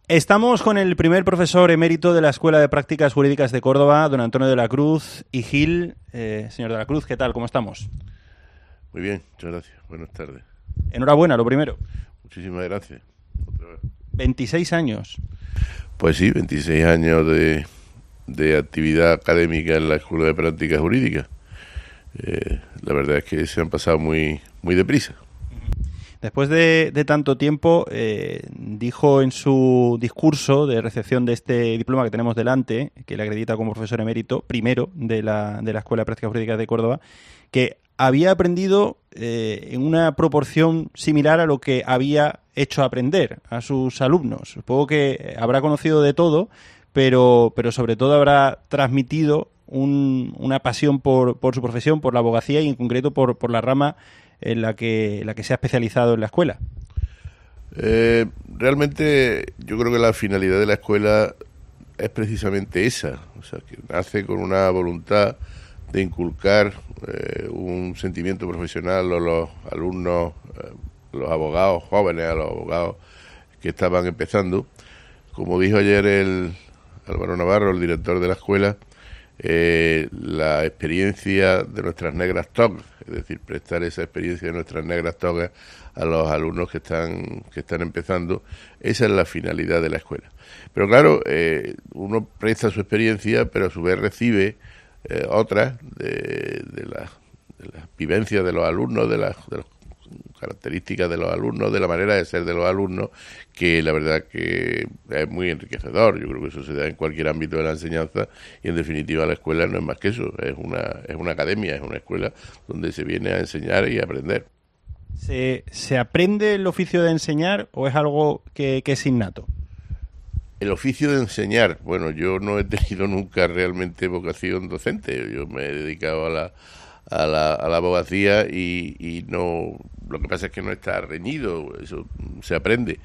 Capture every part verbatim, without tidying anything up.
Estamos con el primer profesor emérito de la Escuela de Prácticas Jurídicas de Córdoba, don Antonio de la Cruz y Gil. Eh, señor de la Cruz, ¿qué tal? ¿Cómo estamos? Muy bien, muchas gracias. Buenas tardes. Enhorabuena, lo primero. Muchísimas gracias. Otra vez. veintiséis años. Pues sí, veintiséis años de, de actividad académica en la Escuela de Prácticas Jurídicas. Eh, la verdad es que se han pasado muy, muy deprisa. Después de, de tanto tiempo, eh, dijo en su discurso de recepción de este diploma que tenemos delante, que le acredita como profesor emérito, primero de la, de la Escuela de Prácticas Jurídicas de Córdoba, que había aprendido eh, en una proporción similar a lo que había hecho aprender a sus alumnos. Supongo que habrá conocido de todo, pero, pero sobre todo habrá transmitido un, una pasión por, por su profesión, por la abogacía y en concreto por, por la rama en la que, en la que se ha especializado en la escuela. Eh, realmente yo creo que la finalidad de la escuela es precisamente esa, o sea, que nace con una voluntad de inculcar eh, un sentimiento profesional a los alumnos, eh, los abogados jóvenes, a los abogados que estaban empezando. Como dijo ayer el Álvaro Navarro, el director de la escuela, eh, la experiencia de nuestras negras togas, es decir, prestar esa experiencia de nuestras negras togas a los alumnos que están que están empezando, esa es la finalidad de la escuela. Pero claro, eh, uno presta su experiencia, pero a su vez recibe eh, otras de, de las de las vivencias de los alumnos, de las, de las características de los alumnos, de la manera de ser de los alumnos, que la verdad que es muy enriquecedor. Yo creo que eso se da en cualquier ámbito de la enseñanza y en definitiva la escuela no es más que eso, es una, es una academia, es una escuela donde se viene a enseñar y a aprender. ¿Se, se aprende el oficio de enseñar o es algo que, que es innato? El oficio de enseñar, bueno, yo no he tenido nunca realmente vocación docente, yo me he dedicado a la a la, a la abogacía y, y no, lo que pasa es que no está reñido, eso se aprende.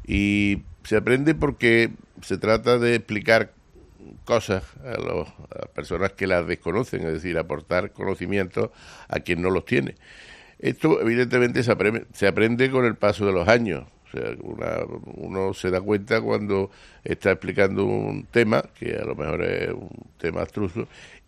Y se aprende porque se trata de explicar cosas a, los, a las personas que las desconocen, es decir, aportar conocimientos a quien no los tiene. Esto evidentemente se aprende, se aprende con el paso de los años. O sea, una, uno se da cuenta cuando está explicando un tema, que a lo mejor es un tema abstruso,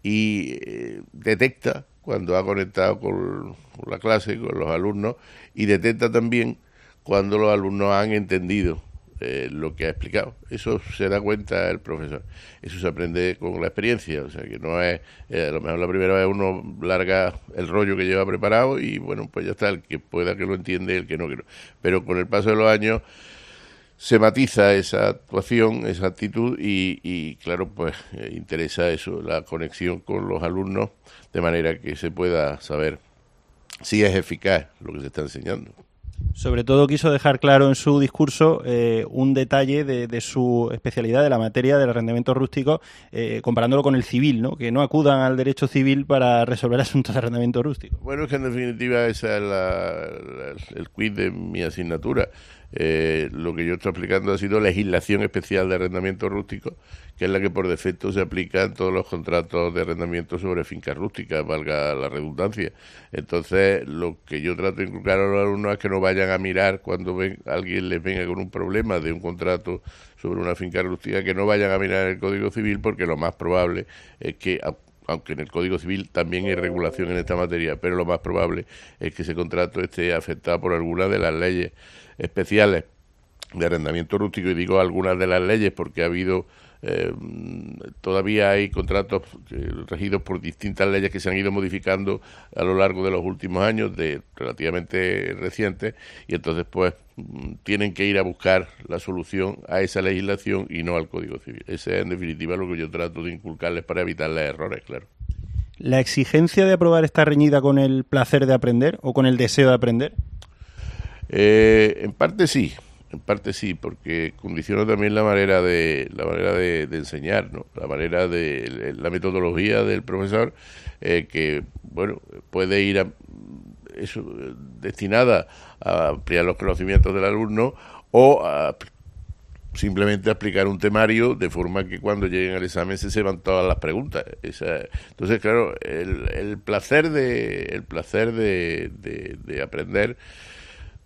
y eh, detecta cuando ha conectado con la clase, con los alumnos, y detecta también cuando los alumnos han entendido eh, lo que ha explicado. Eso se da cuenta el profesor. Eso se aprende con la experiencia, o sea que no es, eh, a lo mejor la primera vez uno larga el rollo que lleva preparado y bueno, pues ya está, el que pueda que lo entiende, el que no, que no. Pero con el paso de los años se matiza esa actuación, esa actitud y, y claro, pues eh, interesa eso, la conexión con los alumnos, de manera que se pueda saber si es eficaz lo que se está enseñando. Sobre todo quiso dejar claro en su discurso eh, un detalle de, de su especialidad, de la materia del arrendamiento rústico, eh, comparándolo con el civil, ¿no? Que no acudan al derecho civil para resolver asuntos de arrendamiento rústico. Bueno, es que en definitiva esa es la, la, el quid de mi asignatura. Eh, lo que yo estoy explicando ha sido legislación especial de arrendamiento rústico, que es la que por defecto se aplica en todos los contratos de arrendamiento sobre fincas rústicas, valga la redundancia. Entonces, lo que yo trato de inculcar a los alumnos es que no vayan a mirar cuando ven, alguien les venga con un problema de un contrato sobre una finca rústica, que no vayan a mirar el Código Civil, porque lo más probable es que, aunque en el Código Civil también hay regulación en esta materia, pero lo más probable es que ese contrato esté afectado por alguna de las leyes especiales de arrendamiento rústico, y digo algunas de las leyes porque ha habido eh, todavía hay contratos eh, regidos por distintas leyes que se han ido modificando a lo largo de los últimos años, de relativamente recientes, y entonces pues tienen que ir a buscar la solución a esa legislación y no al Código Civil. Ese es en definitiva lo que yo trato de inculcarles para evitarles errores, claro. ¿La exigencia de aprobar está reñida con el placer de aprender o con el deseo de aprender? Eh, en parte sí, en parte sí, porque condiciona también la manera de la manera de, de enseñar, ¿no? La manera de la metodología del profesor, eh, que bueno puede ir a, eso, destinada a ampliar los conocimientos del alumno o a simplemente a explicar un temario de forma que cuando lleguen al examen se sepan todas las preguntas. Esa, entonces, claro, el, el placer de el placer de, de, de aprender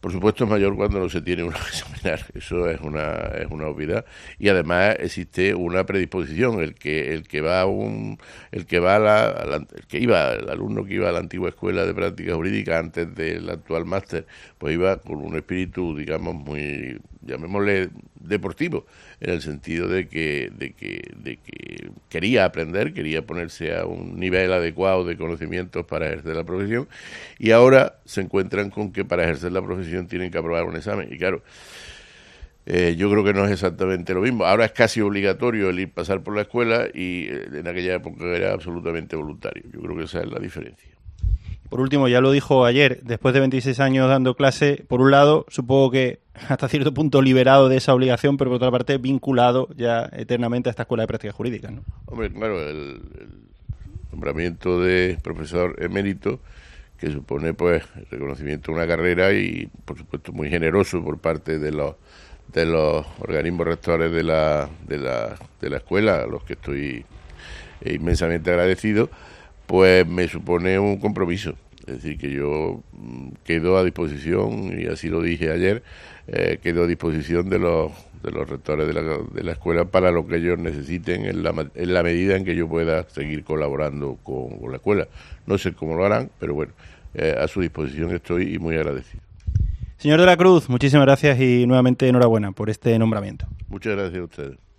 Por supuesto es mayor cuando no se tiene uno que examinar, eso es una es una obviedad, y además existe una predisposición. El que el que va a un el que va a la, a la el que iba el alumno que iba a la antigua escuela de práctica jurídica antes del actual máster, pues iba con un espíritu, digamos, muy, llamémosle, deportivo, en el sentido de que de que de que quería aprender, quería ponerse a un nivel adecuado de conocimientos para ejercer la profesión, y ahora se encuentran con que para ejercer la profesión tienen que aprobar un examen. Y claro, eh, yo creo que no es exactamente lo mismo. Ahora es casi obligatorio el ir pasar por la escuela, y eh, en aquella época era absolutamente voluntario. Yo creo que esa es la diferencia. Por último, ya lo dijo ayer, después de veintiséis años dando clase, por un lado, supongo que hasta cierto punto liberado de esa obligación, pero por otra parte vinculado ya eternamente a esta Escuela de Prácticas Jurídicas, ¿no? Hombre, claro, el, el nombramiento de profesor emérito, que supone pues el reconocimiento de una carrera y, por supuesto, muy generoso por parte de los de los organismos rectores de la de la, de la escuela, a los que estoy inmensamente agradecido, pues me supone un compromiso. Es decir, que yo quedo a disposición, y así lo dije ayer, eh, quedo a disposición de los de los rectores de la, de la escuela para lo que ellos necesiten en la, en la medida en que yo pueda seguir colaborando con, con la escuela. No sé cómo lo harán, pero bueno, eh, a su disposición estoy y muy agradecido. Señor de la Cruz, muchísimas gracias y nuevamente enhorabuena por este nombramiento. Muchas gracias a ustedes.